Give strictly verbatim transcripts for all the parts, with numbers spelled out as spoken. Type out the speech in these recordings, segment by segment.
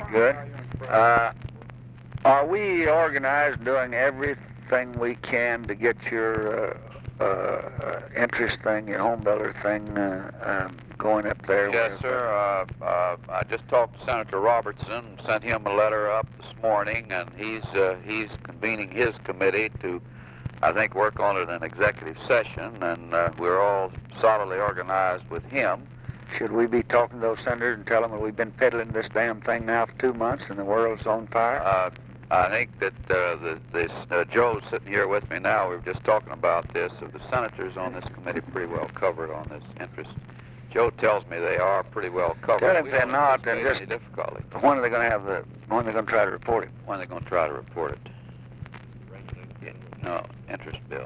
Good. Uh, are we organized doing everything we can to get your uh, uh, interest thing, your home builder thing, uh, um, going up there? Yes, sir. Uh, uh, I just talked to Senator Robertson, sent him a letter up this morning, and he's uh, he's convening his committee to, I think, work on it in executive session, and uh, we're all solidly organized with him. Should we be talking to those senators and tell them that we've been peddling this damn thing now for two months and the world's on fire? Uh, I think that uh, the, this uh, Joe's sitting here with me now. We were just talking about this. So the senators on this committee are pretty well covered on this interest. Joe tells me they are pretty well covered. Tell if we they're don't not, then anticipate just any difficulty. when are they going to have the? When are they going to try to report it? When are they going to try to report it? Yeah, no, interest bill.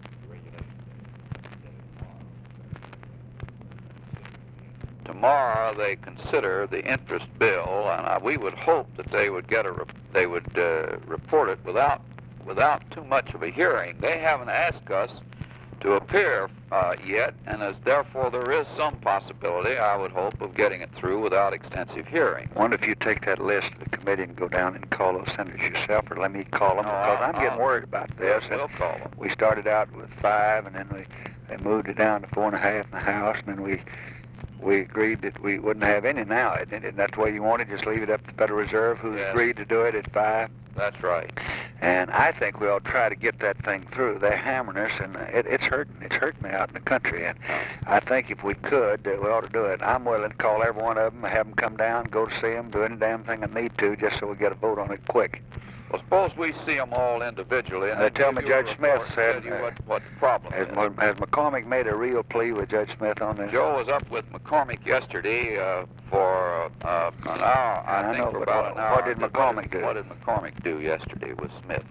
Tomorrow they consider the interest bill, and uh, we would hope that they would get a re they would uh, report it without without too much of a hearing. They haven't asked us to appear uh, yet, and as therefore there is some possibility, I would hope, of getting it through without extensive hearing. I wonder if you take that list of the committee and go down and call those senators yourself, or let me call them, No, because I'll, I'm getting I'll, worried about this. We'll call them. We started out with five, and then we they moved it down to four and a half in the House, and then we we agreed that we wouldn't have any now. And that's the way you want it, just leave it up to the Federal Reserve, who's Yes. agreed to do it at five. That's right. And I think we ought to try to get that thing through. They're hammering us, and it, it's hurting. It's hurting me out in the country. And I think if we could, uh, we ought to do it. I'm willing to call every one of them, have them come down, go to see them, do any damn thing I need to, just so we get a vote on it quick. Well, suppose we see them all individually. And They then tell give me you a Judge Smith report and said, tell you uh, what, what the problem Has, is. has McCormick made a real plea with Judge Smith on this? Joe was up with McCormick yesterday uh, for uh, an hour, I, I think, know, for but about what- an hour. what did McCormick do? What did McCormick do yesterday with Smith?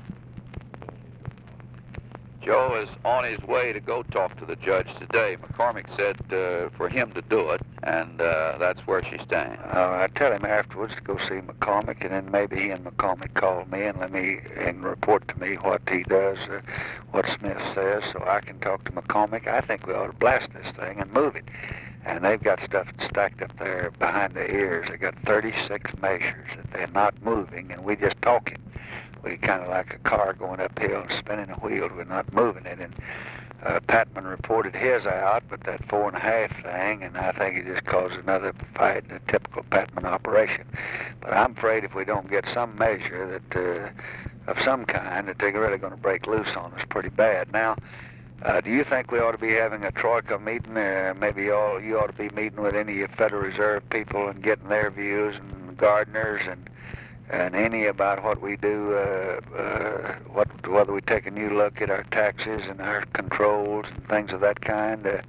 Joe is on his way to go talk to the judge today. McCormick said uh, for him to do it, and uh, that's where she stands. Uh, I tell him afterwards to go see McCormick, and then maybe he and McCormick call me and let me and report to me what he does, uh, what Smith says, so I can talk to McCormick. I think we ought to blast this thing and move it. And they've got stuff stacked up there behind the ears. They got thirty-six measures that they're not moving, and we just talking. We kind of like a car going uphill and spinning a wheel. We're not moving it. And uh, Patman reported his out, but that four and a half thing, and I think it just caused another fight in a typical Patman operation. But I'm afraid if we don't get some measure that uh, of some kind, that they're really going to break loose on us pretty bad. Now, uh, do you think we ought to be having a troika meeting? Uh, maybe all, you ought to be meeting with any of Federal Reserve people and getting their views, and gardeners, and and any about what we do, uh, uh, what whether we take a new look at our taxes and our controls and things of that kind. Uh,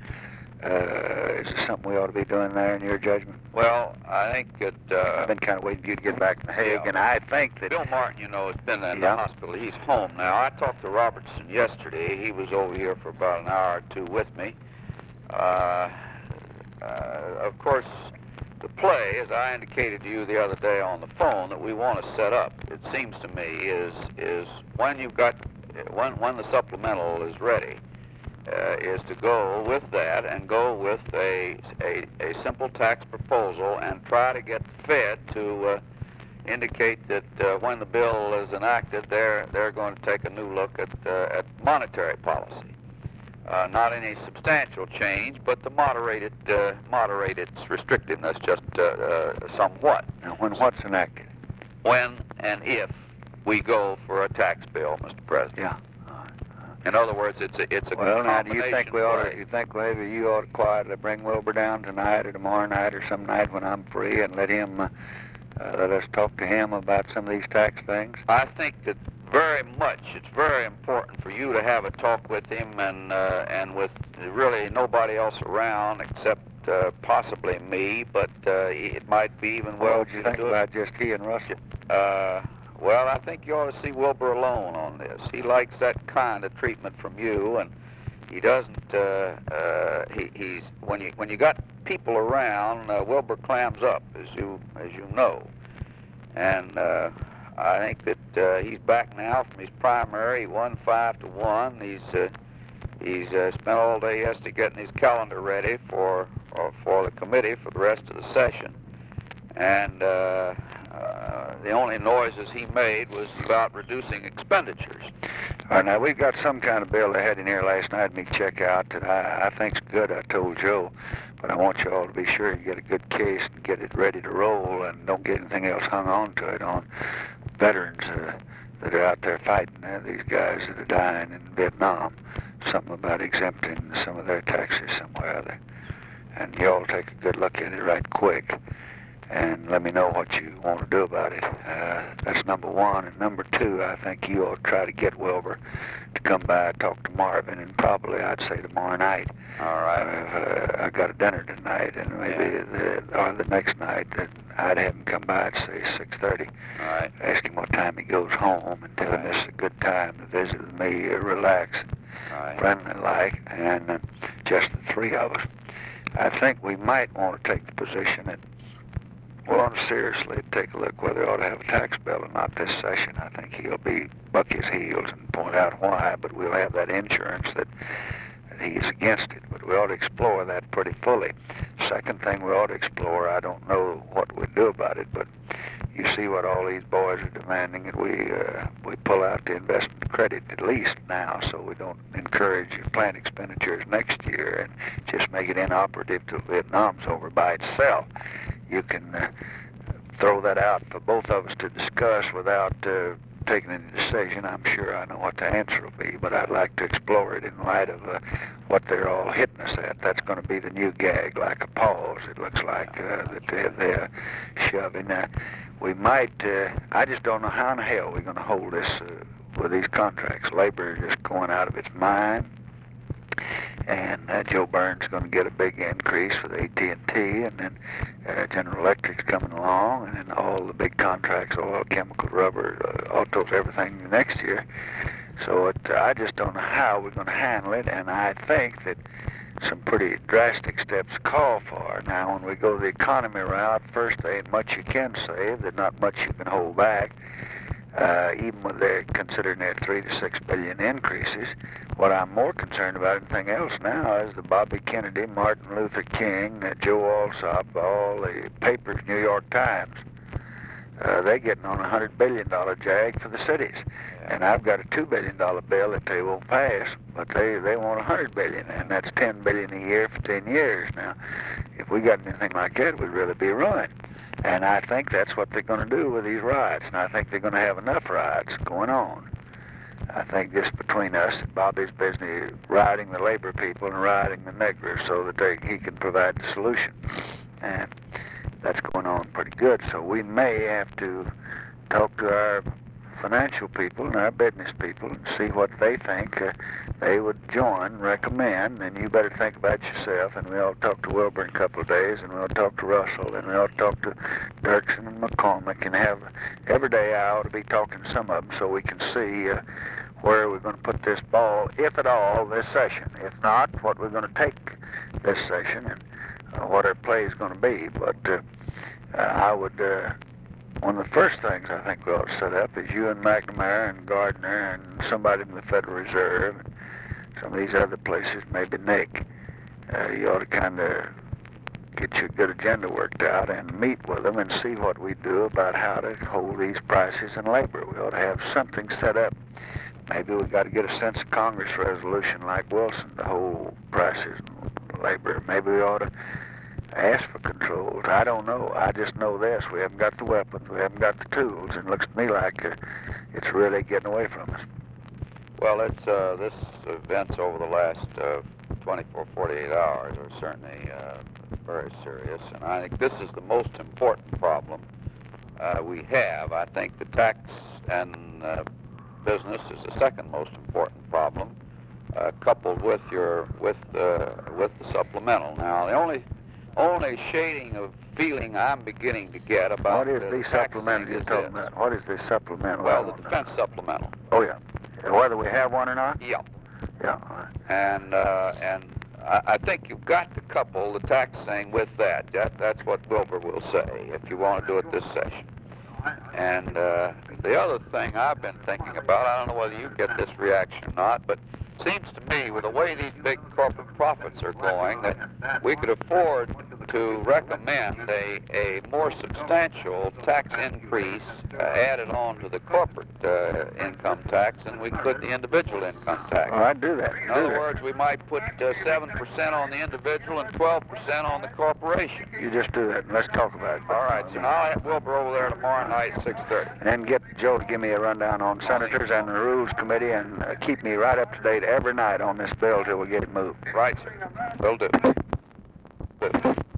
uh, is there something we ought to be doing there in your judgment? Well, I think that... Uh, I've been kind of waiting for you to get back to Hague, yeah. and I think that... Bill Martin, you know, has been in Yeah. the hospital. He's home now. I talked to Robertson yesterday. He was over here for about an hour or two with me. Uh, uh, of course, the play, as I indicated to you the other day on the phone, that we want to set up, it seems to me, is is when you've got, when, when the supplemental is ready, uh, is to go with that and go with a, a, a simple tax proposal and try to get the Fed to uh, indicate that uh, when the bill is enacted, they're, they're going to take a new look at, uh, at monetary policy. Uh, not any substantial change, but to moderate it, uh, moderate its restrictiveness just uh, uh, somewhat. Now, when what's enacted? When and if we go for a tax bill, Mister President. Yeah. In other words, it's a it's a Well, now, do you combination think we ought to, play. do you think maybe you ought to quietly bring Wilbur down tonight or tomorrow night or some night when I'm free and let him, uh, uh, let us talk to him about some of these tax things? I think that very much, it's very important for you to have a talk with him and uh, and with really nobody else around except uh, possibly me, but uh, it might be even well. What would you to think do it. about just he and Russell? Uh, well, I think you ought to see Wilbur alone on this. He likes that kind of treatment from you, and he doesn't. Uh, uh, he, he's when you when you got people around, uh, Wilbur clams up, as you as you know, and uh, I think that uh, he's back now from his primary. He won five to one. He's uh, he's uh, spent all day yesterday getting his calendar ready for uh, for the committee for the rest of the session, and. Uh, Uh, the only noises he made was about reducing expenditures. All right, now we've got some kind of bill they had in here last night me check out that I, I think's good, I told Joe. But I want you all to be sure you get a good case and get it ready to roll and don't get anything else hung on to it on veterans uh, that are out there fighting. Uh, these guys that are dying in Vietnam. Something about exempting some of their taxes somewhere or other. And you all take a good look at it right quick and let me know what you want to do about it. Uh, that's number one. And number two, I think you ought to try to get Wilbur to come by and talk to Marvin, and probably I'd say tomorrow night. All right. Uh, I got a dinner tonight, and maybe Yeah. the, or the next night, that I'd have him come by at say six thirty. All right. Ask him what time he goes home, and tell him this is a good time to visit with me, uh, relax, All right. friendly like, and uh, just the three of us. I think we might want to take the position that, well, seriously, take a look whether he ought to have a tax bill or not this session. I think he'll be buck his heels and point out why, but we'll have that insurance that, that he's against it. But we ought to explore that pretty fully. Second thing we ought to explore, I don't know what we'd do about it, but you see what all these boys are demanding, that we uh, we pull out the investment credit at least now, so we don't encourage plant expenditures next year and just make it inoperative till Vietnam's over by itself. You can uh, throw that out for both of us to discuss without uh, taking any decision. I'm sure I know what the answer will be, but I'd like to explore it in light of uh, what they're all hitting us at. That's going to be the new gag, like a pause, it looks like, uh, that they're, they're shoving. Uh, we might, uh, I just don't know how in the hell we're going to hold this uh, with these contracts. Labor is just going out of its mind. And uh, Joe Burns is going to get a big increase with A T and T, and then uh, General Electric's coming along, and then all the big contracts, oil, chemical, rubber, uh, autos, everything next year. So it, uh, I just don't know how we're going to handle it, and I think that some pretty drastic steps call for. Now, when we go the economy route, first, there ain't much you can save. There's not much you can hold back. Uh, even with their considering their three to six billion increases. What I'm more concerned about than anything else now is the Bobby Kennedy, Martin Luther King, uh, Joe Alsop, all the papers, New York Times. Uh, they're getting on a hundred billion dollar jag for the cities, and I've got a two billion dollar bill that they won't pass, but they they want a hundred billion, and that's ten billion a year for ten years. Now, if we got anything like that, we'd really be ruined. And I think that's what they're going to do with these riots. And I think they're going to have enough riots going on. I think just between us, Bobby's busy rioting the labor people and rioting the niggers so that they, he can provide the solution. And that's going on pretty good. So we may have to talk to our financial people and our business people and see what they think uh, they would join, recommend, and you better think about yourself. And we ought to talk to Wilbur in a couple of days, and we ought to talk to Russell, and we ought to talk to Dirksen and McCormick, and have every day I ought to be talking to some of them so we can see uh, where we're going to put this ball, if at all, this session. If not, what we're going to take this session and uh, what our play is going to be. But uh, uh, I would... Uh, One of the first things I think we ought to set up is you and McNamara and Gardner and somebody in the Federal Reserve and some of these other places, maybe Nick. Uh, you ought to kind of get your good agenda worked out and meet with them and see what we do about how to hold these prices and labor. We ought to have something set up. Maybe we've got to get a sense of Congress resolution like Wilson to hold prices and labor. Maybe we ought to ask for controls. I don't know. I just know this. We haven't got the weapons. We haven't got the tools. And it looks to me like uh, it's really getting away from us. Well, it's uh, this events over the last uh, twenty-four, forty-eight hours are certainly uh, very serious. And I think this is the most important problem uh, we have. I think the tax and uh, business is the second most important problem, uh, coupled with your with uh, with the supplemental. Now, the only only shading of feeling I'm beginning to get about what is the the supplemental you're talking about? What is the supplemental? Well, the defense supplemental. Oh yeah, whether we have one or not. Yeah. Yeah. And uh, and I, I think you've got to couple the tax thing with that. That that's what Wilbur will say if you want to do it this session. And uh, the other thing I've been thinking about, I don't know whether you get this reaction or not, but seems to me with the way these big corporate profits are going that we could afford to recommend a, a more substantial tax increase uh, added on to the corporate uh, income tax than we could the individual income tax. All right, do that. In do other that. words, we might put uh, seven percent on the individual and twelve percent on the corporation. You just do that, and let's talk about it. All right, so now I'll have Wilbur over there tomorrow night at six thirty. And then get Joe to give me a rundown on senators and the Rules Committee, and uh, keep me right up to date every night on this bill till we get it moved. Right, sir. Will do. Will do.